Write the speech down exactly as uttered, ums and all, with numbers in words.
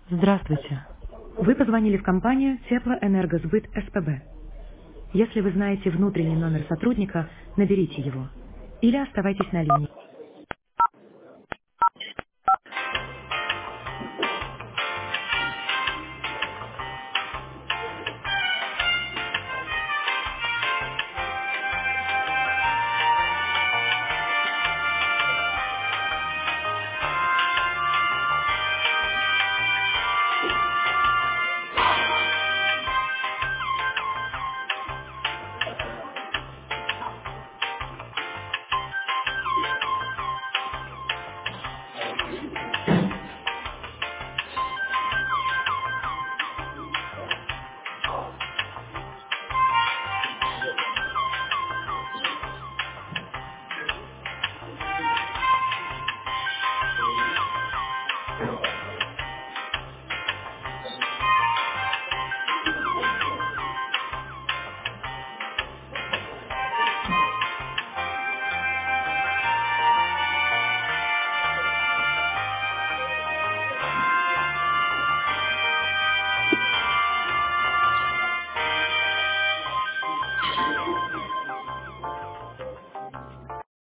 Здравствуйте. Вы позвонили в компанию Теплоэнергосбыт СПБ. Если вы знаете внутренний номер сотрудника, наберите его. Или оставайтесь на линии.